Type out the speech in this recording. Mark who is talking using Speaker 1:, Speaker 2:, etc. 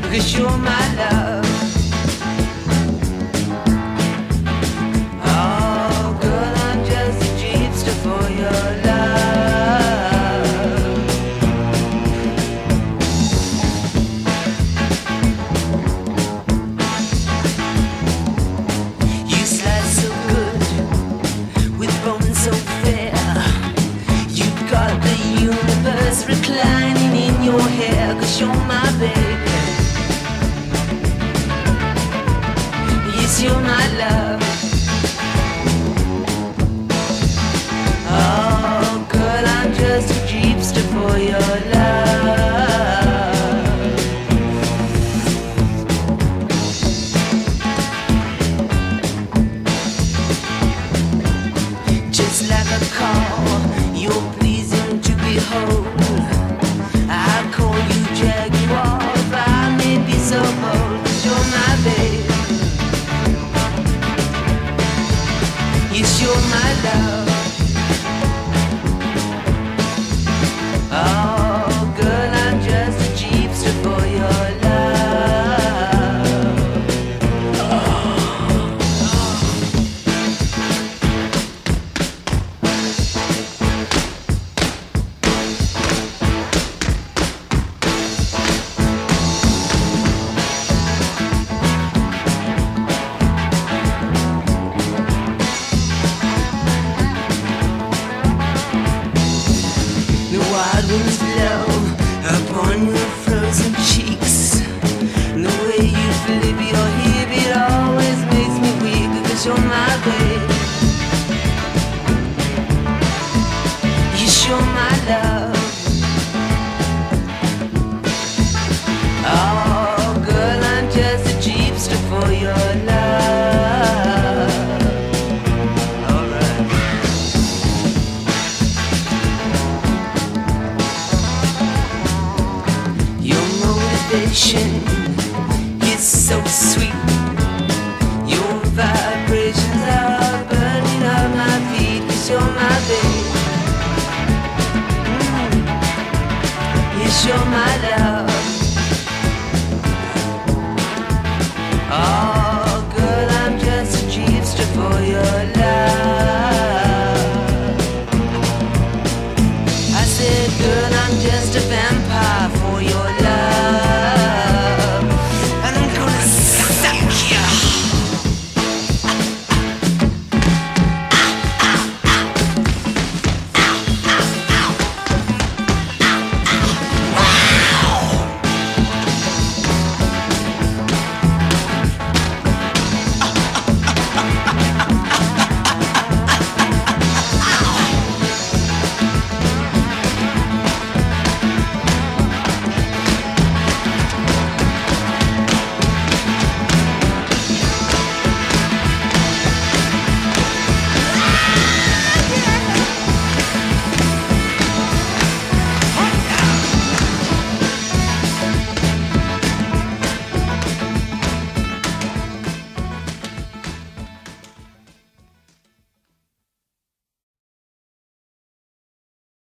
Speaker 1: 'cause you're my love. Oh, girl, I'm just a jeepster for your love. You slide so good, with bones so fair. You've got the universe reclining in your hair, 'cause you're my baby. Yes, you're my love. Oh, girl, I'm just a jeepster for your love. Just like a call, you're pleasing to behold. I call you Jaguar, if I may be so bold, 'cause you're my babe. Yes, you're my love. Oh, girl, I'm just a jeepster for your love. The wild winds blow upon your frozen cheeks. The way you flip your hip, it always makes me weak, 'cause you're my babe. Yes, you're my love. Oh, girl, I'm just a jeepster for your love. Alright. Your motivation is so sweet. Your vibrations are burning up my feet, 'cause you're my babe. Yes, you're my love. Oh, girl, I'm just a jeepster for your love. I said, girl, I'm just a vampire